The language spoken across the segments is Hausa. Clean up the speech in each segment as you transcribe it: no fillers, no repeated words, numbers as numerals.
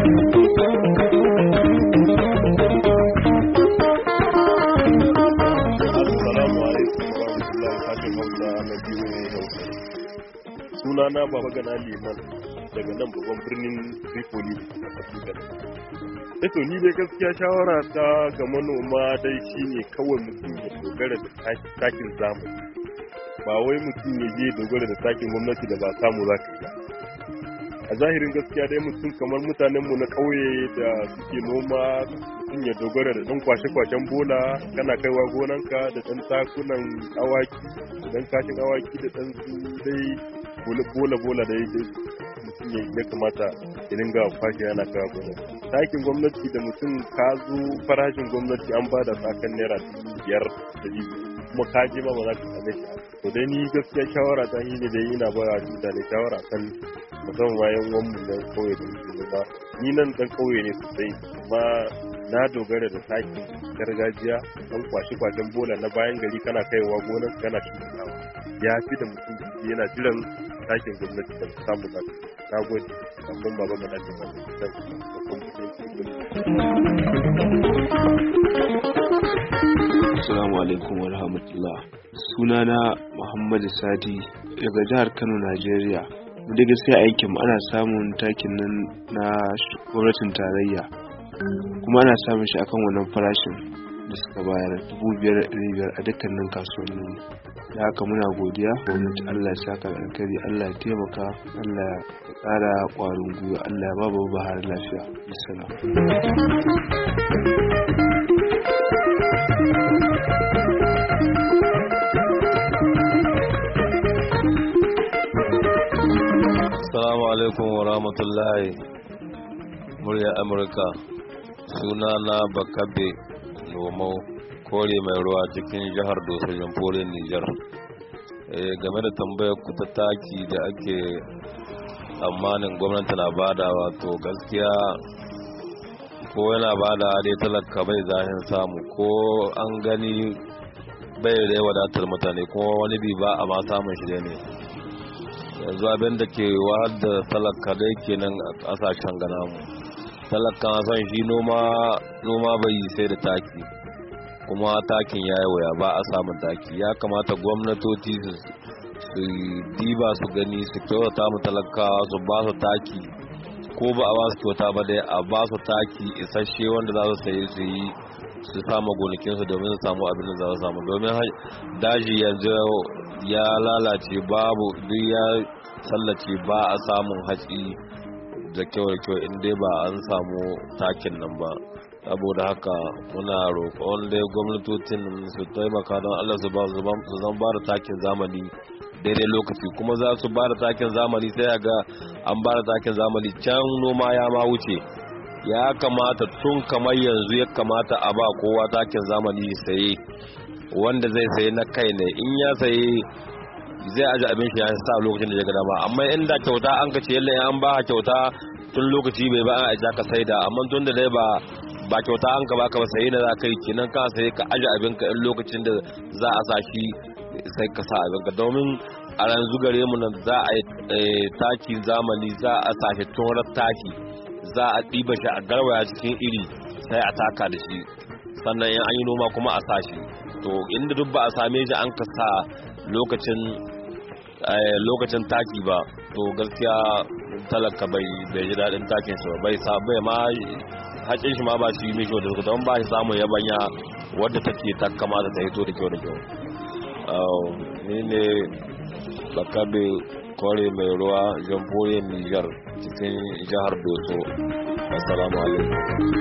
Sunana Baba Gana Liman daga nan babban birnin Tripoli a ƙasar Ghana. To ni dai gaskiya shawara ta ga manoma dai shine kawai mutum ya dogara da takin zamani. Ba wai mutum ya je dogara da takin gwamnati da ba samu za ka yi ba. A zahirin gaskiya dai mutum kamar mutanenmu na ƙauye da suke noma, mutum ya dogara da ɗan kwashe-kwashen bola, kana kaiwa gonanka da ɗan takunan awaki, da ɗan kashin awaki da ɗan su dai bola da yake mutum ya kamata ya dinga kwashe yana kawo gwamnati. Takin gwamnati da mutum ka zo farashin gwamnati an bada sakan naira 5,000 kuma ka je ma ba za ka same shi. To dai ni gaskiya shawara ta yi ne dai ina ba wa mutane shawara kan musamman bayan wanmu na kauye da mutum ba. Ni nan dan kauye ne sosai amma na dogara da takin gargajiya, dan kwashe-kwashen bola na bayan gari kana kaiwa gonar kana shukawa. Ya fi da mutum yana jiran takin gwamnati da samu ba. Na gode, sakon Baba Gana Liman da Assalamu alaikum wa rahmatullah. Sunana Muhammadu Sadi daga jihar Kano, Najeriya. Da gaskiya aikin ana samun takin nan na gwamnatin tarayya, kuma ana samun shi akan wannan farashin da suka bayar 5,500 a dukkanin kasuwanni. Da haka muna godiya gwamnati. Allah ya saka alkhairi, Allah ya taimaka, Allah ya ƙara ƙwarin gwiwa, Allah ya ba Bahar lafiya. Assalamu alaikum wa rahmatullahi. Murya Amurka. Sunana Bakabe Nomau, kore mai ruwa cikin jihar Doso, Jamhuriyar Nijar. Game da tambayar ku ta taki da ake tsammanin gwamnati na badawa, to gaskiya ko yana bada dai talaka bai zahin samu, ko an gani bai da wadatar mutane, kuma wani bi ba a ma samun shi ne. Yanzu abin da ke wahal da talaka dai kenan a kasashen gana mu. Talakan san shi noma bai yi sai da taki, kuma takin ya yi waya, ba a samun taki. Ya kamata gwamnatoci su diba su gani, su kyauta mu talakawa, su ba su taki, ko ba a ba su kyauta ba dai a ba su taki isasshe wanda za su sayi su yi su samu gonakinsu domin su samu abin da za su samu. Domin daji yanzu ya lalace, babu duk ya sallace, ba a samun hatsi da kyau in dai ba an samu takin nan ba. Saboda haka muna roƙon dai gwamnatocin su taimaka don Allah su zan ba da takin zamani daidai lokaci, kuma za su ba da takin zamani sai ga an ba da takin zamani can noma ya ma wuce. Ya kamata tun kamar yanzu ya kamata a ba kowa takin zamani saye, wanda zai saye na kai ne, in ya saye zai aje abin shi ya sa lokacin da ya ga dama. Amma inda kyauta an ka ce yalla an ba kyauta tun lokaci bai ba an aje ka saida, amma tun da dai ba kyauta an ka baka ba saye da za ka yi kenan, ka saye ka aje abin ka in lokacin da za a sa shi sai ka sa abin ka. Domin a yanzu gare mu nan za a yi taki zamani, za a sa shi tun taki, za a ɗiba shi a garwaya cikin iri sai a taka da shi, sannan in an yi noma kuma a sa shi. To inda duk ba a same shi an ka sa lokacin taki ba, to gaskiya talaka bai ji daɗin takin shi bai ma haƙin shi ma ba shi mishi wadda suka don ba shi samun yabanya wadda take ta kamata ta hito da kyau da kyau. Ni ne Bakabe kore mai ruwa, Jamhuriyar Nijar, cikin jihar Doso. Assalamu alaikum.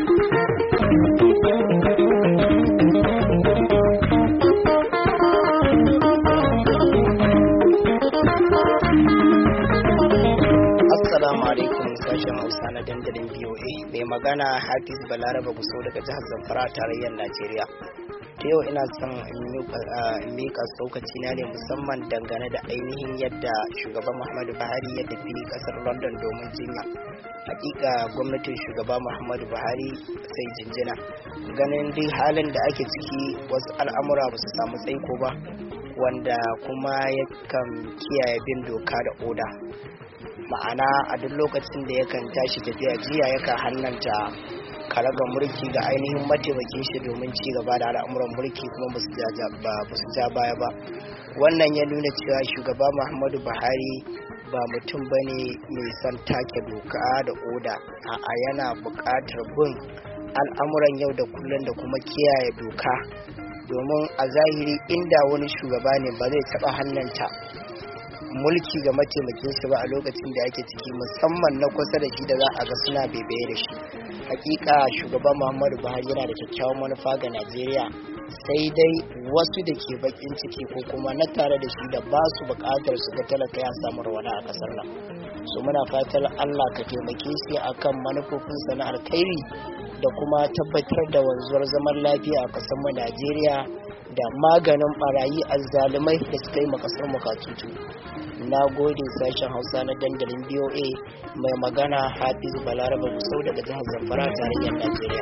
Assalamu alaikum, sashen Hausa na dandalin BOA. Mai magana Hafiz Balaraba Gusau daga jihar Zamfara, tarayyar Najeriya. Ta yau ina son in mika tsokaci na ne musamman dangane da ainihin yadda shugaban Muhammadu Buhari ya tafi kasar London domin jinya. Hakika gwamnatin shugaba Muhammadu Buhari sai jinjina. Ganin dai halin da ake ciki, wasu al'amura ba su samu tsaiko ba, wanda kuma yakan kiyaye bin doka da oda. ma'ana a duk lokacin da yakan tashi tafiya jiya yakan hannanta karaga mulki ga ainihin mataimakin shi domin ci gaba da al'amuran mulki kuma ba su ja baya ba. Wannan ya nuna cewa shugaba Muhammadu Buhari ba mutum bane mai son take doka da oda, a'a yana buƙatar bin al'amuran yau da kullum da kuma kiyaye doka, domin a zahiri inda wani shugaba ne ba zai taɓa hannanta mulki ga mataimakin shi ba a lokacin da yake ciki, musamman na kusa da shi da za a ga suna bebe da shi. Hakika shugaban Muhammadu Buhari yana da kyakkyawan manufa ga Najeriya, sai dai wasu da ke bakin ciki ko kuma na tare da shi da ba su bukatar su ga talaka ya samu rawana a kasar nan. So muna fatar Allah ka taimake shi akan manufofinsa na alkhairi da kuma tabbatar da wanzuwar zaman lafiya a kasar mu Najeriya da maganin barayi azzalumai da suka yi makasar mu katutu. Na gode sashen Hausa na dandalin BOA, mai magana Hafiz Balaraba Gusau daga jihar Zamfara tarayyar Najeriya.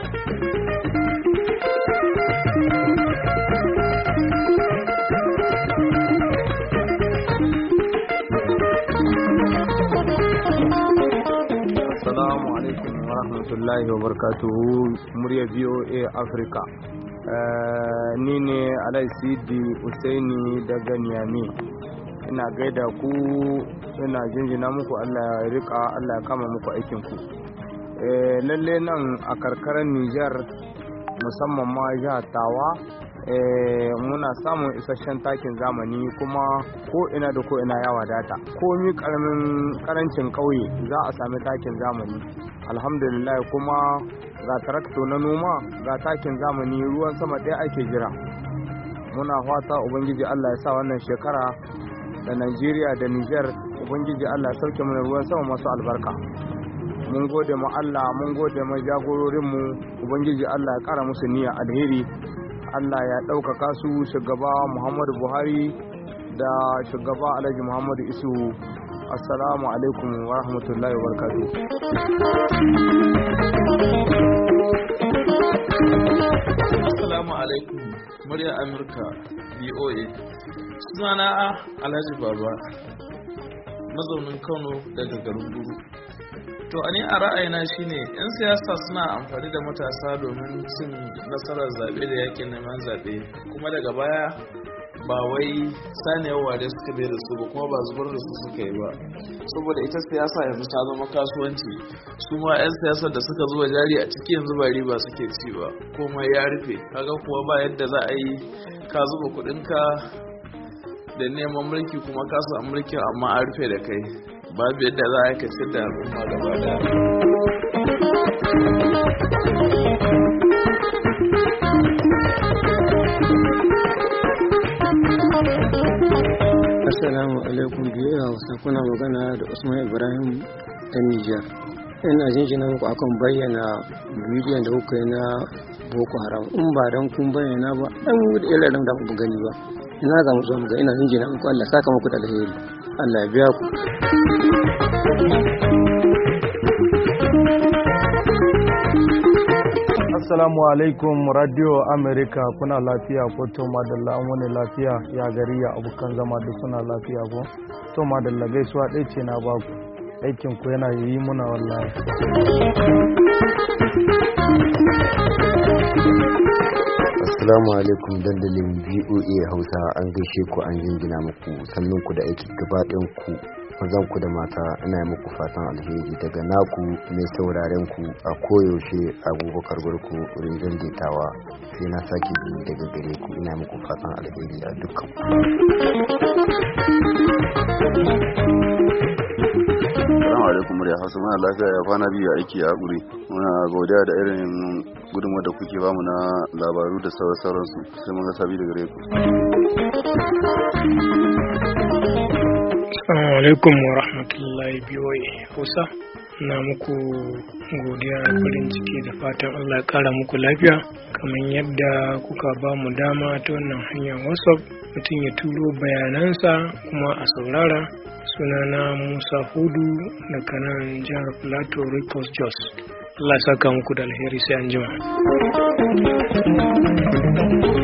Assalamu alaikum wa rahmatullahi wa barakatuhu, murya BOA Africa. Ni ne Alaisidi Usaini daga Niamey. Ina gaida ku, ina jinjina muku, Allah ya rika, Allah ya kama muku aikin ku. Lalle nan a karkarar Niger musamman ma jihar Tawa muna samun isasshen takin zamani, kuma ko ina da ko ina ya wadata. Komi karancin kauye za a sami takin zamani, alhamdulillah. kuma ga tarakto na noma, ga takin zamani, ruwan sama ɗaya ake jira. Muna fata ubangiji Allah ya sa wannan shekara da Najeriya da Niger, ubangiji Allah ya sauke mana ruwan sama masu albarka. Mun gode ma Allah, mun gode ma jagororin mu, ubangiji Allah ya kara musu niyya alheri. Allah ya ɗaukaka su, shugaba Muhammadu Buhari da shugaba Alhaji Muhammadu Isu. Assalamu alaikum wa rahmatullahi wa barakatuh. Assalamu alaikum, murya Amurka BOA. Sunana Alhaji Baba, mazaunin Kano daga garin Guru. To a ra'ayina shine 'yan siyasa suna amfani da matasa domin cin nasarar zaɓe da yakin neman zaɓe, kuma daga baya ba wai saniyar ware suka bai da su ba, kuma ba zubar da su suka yi ba, saboda ita siyasa yanzu ta zama kasuwanci. Su ma 'yan siyasar da suka zuwa jari a ciki yanzu ba riba suke ci ba, komai ya rufe. Kaga kuwa ba yadda za a yi ka zuba kuɗinka da neman mulki kuma ka samu mulkin amma an rufe da kai, babu yadda za a yi ka da al'umma gaba daya. Assalamu alaikum, biyu Hausa, kuna magana da Usman Ibrahim ta Nijar. Ina jinjina muku akan bayyana bidiyon da kuka yi na Boko Haram. In ba don kun bayyana ba, dan da irin da ku gani ba. Ina ga musu muga, ina jinjina muku, Allah saka muku da alheri. Allah ya biya ku. Assalamu alaikum, Radio America, kuna lafiya ko? To madalla, an wani lafiya, ya gari ya abokan zama da suna lafiya ko? To madalla, gaisuwa ɗaya ce na baku, aikin ku yana yi muna wallahi. Assalamu alaikum, dandalin BOA Hausa, an gaishe ku, an jingina muku, sannan ku da aiki gaba ɗayan ku, mazan ku da mata, ina muku fatan alheri daga naku mai sauraren ku a koyaushe, Abubakar Gurku rinjin Ditawa. Sai na sake bi daga gare ku, ina muku fatan alheri a dukkan ku. Assalamu alaikum, murya Hausa, muna lafiya, ya kwana biyu aiki a guri. Muna godiya da irin gudunmuwar da kuke bamu na labaru da sauransu, sai mun ga sabi daga gare ku. Assalamu alaikum wa rahmatullahi BOA Hausa, na muku godiya da farin ciki da fatan Allah ya kara muku lafiya, kamar yadda kuka ba mu dama ta wannan hanyar WhatsApp mutum ya turo bayanansa kuma a saurara. Sunana Musa Hudu daga nan jihar Plateau, Ricos Jos. Allah ya saka muku da alheri, sai an jima.